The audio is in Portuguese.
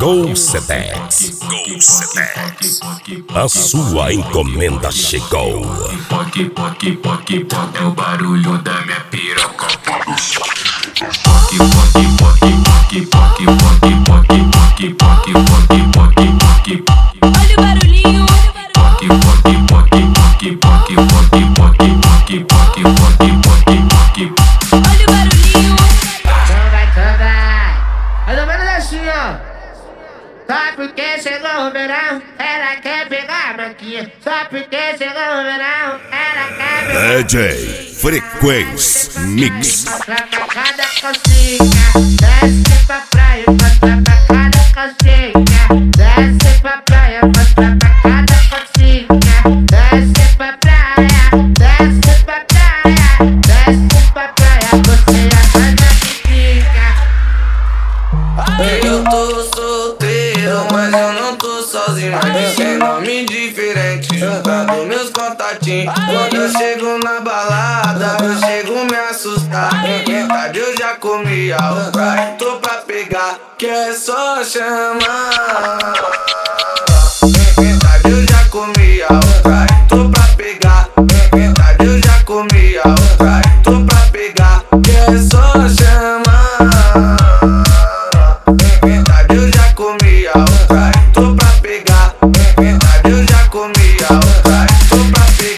Chegou Sedex, a sua encomenda chegou. É o barulho da minha piroca. Olha o barulhinho. Olha o barulhinho. Vai. Mais ou menos assim, ó. Só porque chegou o verão, ela quer pegar a manquinha. Só porque chegou o verão, ela quer pegar DJ Frequência Mix. mostra pra cada coxinha. Desce pra praia, mostra pra cada coxinha. Desce pra praia, mostra pra cada coxinha. Desce pra praia, desce pra praia. Desce pra praia, você já faz a piquinha. Eu tô solteiro, mas eu não tô sozinho. Mas tem nome diferente, juntando meus contatinhos. Quando eu chego na balada, eu chego me assustar. Em tarde eu já comi a praia, tô pra pegar, que é só chamar. Em tarde eu já comi a praia, tô pra pegar. Em tarde eu já comi a praia, tô pra pegar, que é só chamar.